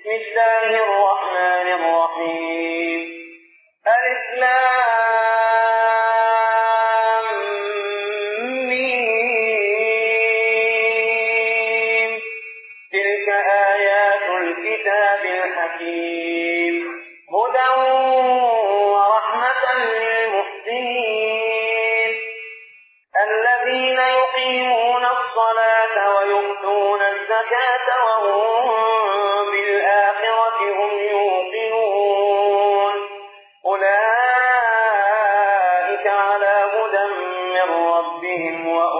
بسم الله الرحمن الرحيم. ألف لام ميم. تلك آيات الكتاب الحكيم، هدى ورحمة للمحسنين الذين يقيمون الصلاة ويؤتون الزكاة وهم بالآخرة هم يوقنون. أولئك على هدى من ربهم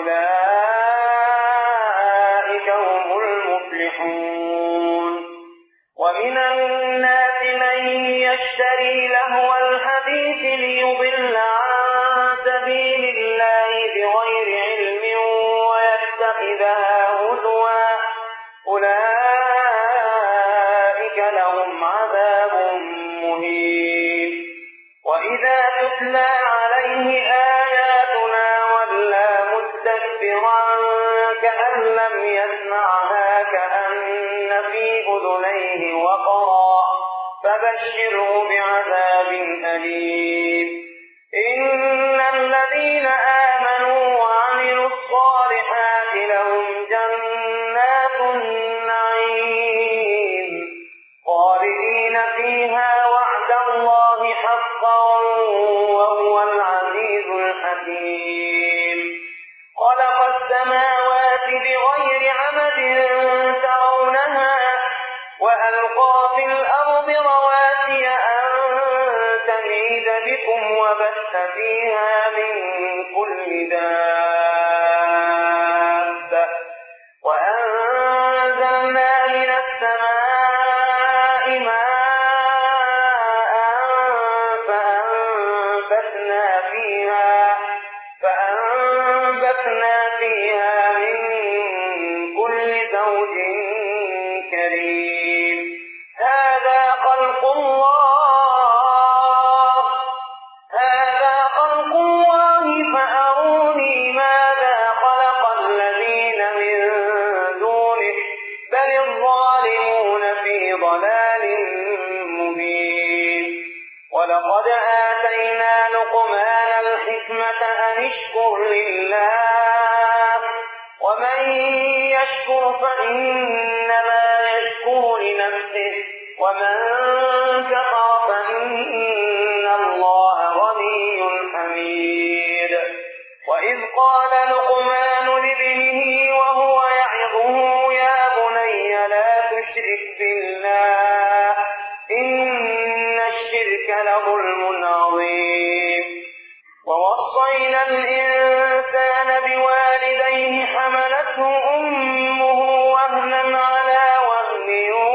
وأولئك هم المفلحون. ومن الناس من يشتري لهو الحديث ليضل عن سبيل الله بغير علم ويتخذها هزوا، أولئك لهم عذاب مهين. وإذا تتلى عليه آياتنا ولى مستكبرا كأن لم يسمعها كأن في أذنيه وقرا، فبشره بعذاب أليم. إن الذين آمنوا وعملوا الصالحات لهم جنات النعيم خالدين فيها وعد الله حقا وهو العزيز الحكيم. خلق السماوات بغير عمد ترونها وألقى في الأرض رواسي أن تميد بكم وبث فيها من كل دابة وأنزلنا من السماء ماء فأنبتنا فيها من كل زوج كريم. هذا خلق الله فأروني ماذا خلق الذين من دونه بل الظالمون في ضلال مبين. ولقد آتينا لقمان الحكمة أن اشكر لله ومن يشكر فإنما يشكر لنفسه ومن كفر فإن الله غني حميد. وإذ قال لقمان لابنه وهو يعظه يا بني لا تشرك بالله إن الشرك لظلم عظيم. ووصينا الإنسان بوالديه حملته أمه وهنا على وهن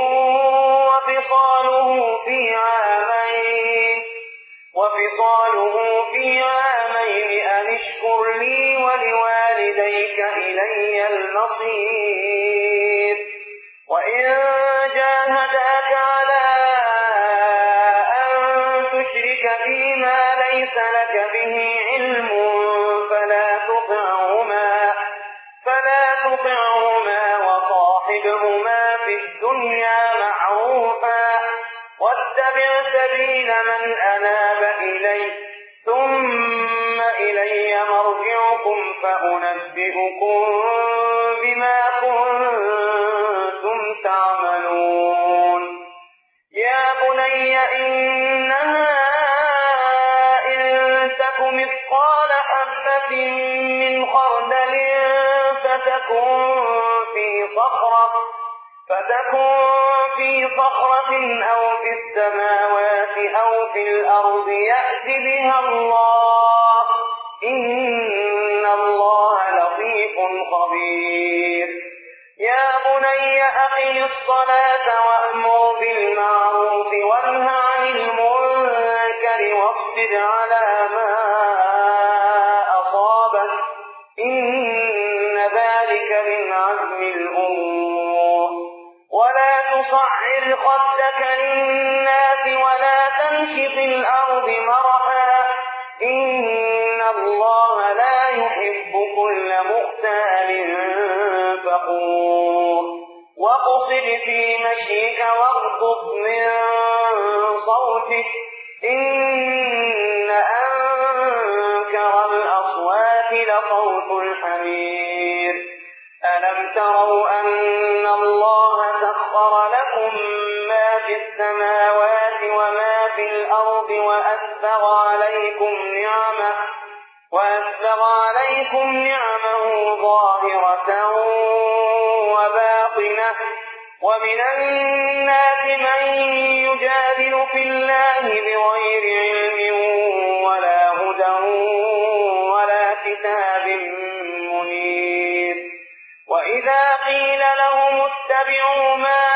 وفصاله في عامين أن اشكر لي ولوالديك إلي المصير. وإن جاهداك على أن تشرك بما ليس لك به علم فلا تطعهما وصاحبهما في الدنيا معروفا واتبع سبيل من أناب إلي ثم إلي مرجعكم فأنبئكم بما كنتم تعملون. يا بني إنها إن تك مثقال حبة من خردل فتكن في صخرة أو في السماوات أو في الأرض يأت بها الله إن الله لطيف خبير. يا بني أقم الصلاة وأمر بالمعروف وانه عن المنكر واصبر على ما أصابك إن ذلك من عزم الأمور. ولا تصعر خدك للناس ولا تمش في الأرض مرحا إن الله لا يحب كل مختال فخور. واقصد في مشيك واغض واغضض من صوتك إن أنكر الأصوات لصوت الحمير ألم تروا أن الله سخر لكم ما في السماوات وما في الأرض وأسبغ عليكم نعمه ظاهرة وباطنة ومن الناس من يجادل في الله بغير علم ولا هدى ولا كتاب منير وإذا قيل لهم اتبعوا ما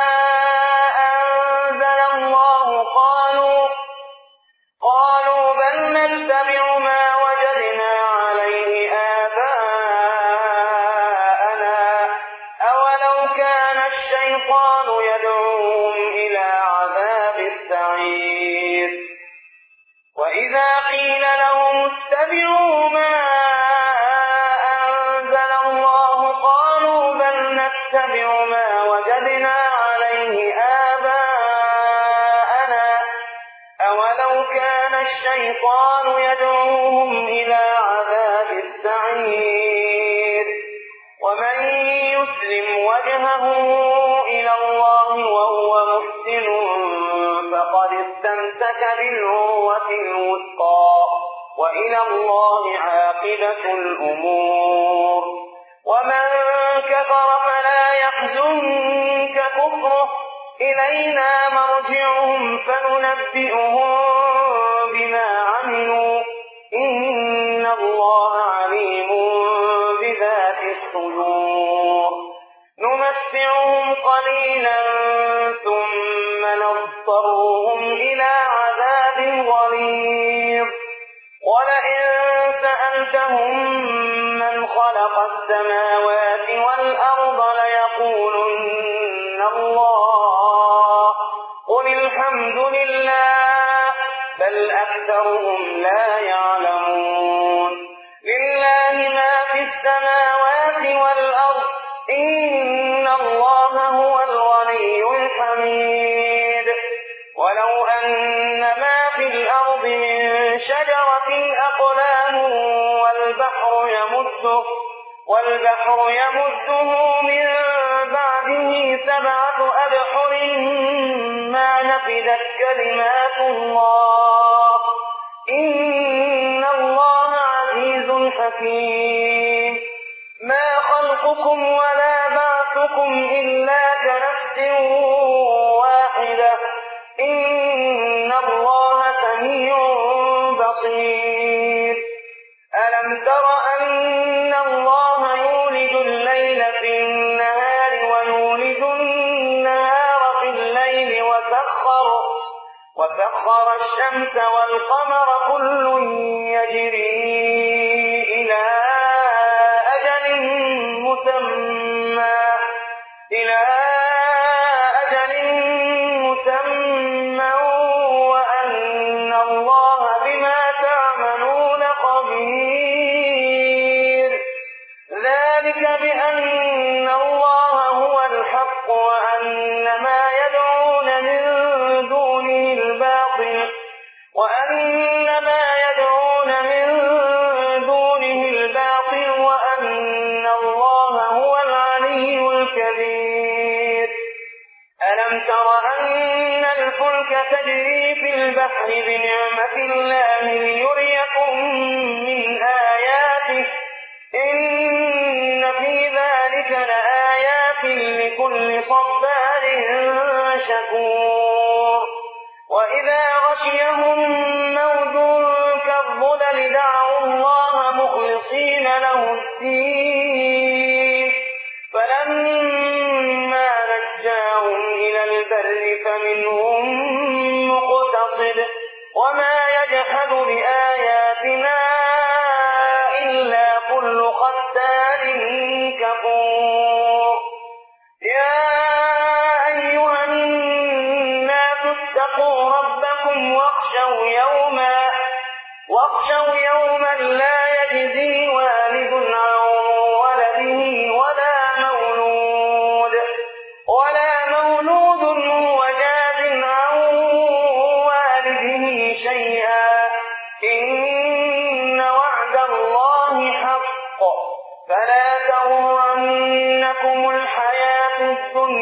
أنزل الله قالوا بل نتبع ما وجدنا عليه آباءنا أولو كان الشيطان يدعوهم إلى عذاب السعير وإذا قيل لهم اتبعوا ما أنزل الله قالوا بل نتبع ما وجدنا عليه آباءنا أولو كان الشيطان يدعوهم إلى عذاب السعير ومن يسلم وجهه إلى الله وهو محسن فقد استمسك بالعروة الوثقى وإلى الله عاقبة الأمور ومن كفر فلا يحزنك كفره إلينا مرجعهم فننبئهم بما عملوا إن الله عليم بذات الصدور نمتعهم قليلا ثم نضطرهم إلى عذاب غليظ ولئن سألتهم من خلق السماوات والأرض ليقولن الله قل الحمد لله بل أكثرهم لا يعلمون لله ما في السماوات والأرض إن الله هو الغني الحميد ولو أن ما في الأرض من شجرة أقلام والبحر يمده من بعده 7 أبحر ما نفدت كلمات الله إن الله عزيز حكيم ما خلقكم ولا بعثكم إلا كنفس واحدة إن الله سميع بصير ألم تر أن الله يولج الليل في النهار ويولج النهار في الليل وسخر الشمس والقمر كل يجري إلى أجل مسمى وأن الله بما تعملون خبير ذلك بأن الله هو الحق وأن ما يدعون من دونه الباطل وأن الله هو العلي الكبير ألم تر أن الفلك تجري في البحر بنعمة الله ليريكم من آياته إن في ذلك لآيات لكل صبار شكور وإذا غشيهم موج كالظلل دعوا الله مخلصين له الدين فلما نجاهم إلى البر فمنهم مقتصد وما يجحد بآياتنا إلا كل ختار كفور يا أيها الناس اتقوا ربكم واخشوا يوما لا يجزي والد عن ولده ولا مولود هو جاز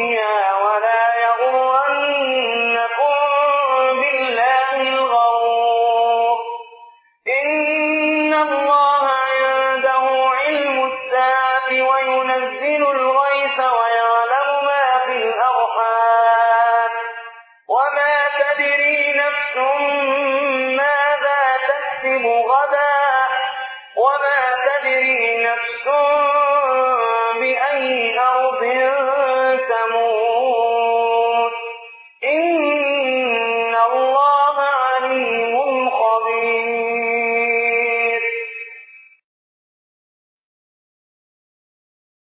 الدنيا ولا يغرنكم بالله الغرور إن الله عنده علم الساعة وينزل الغيث ويعلم ما في الأرحام وما تدري نفس ماذا تكسب غدا وما تدري نفس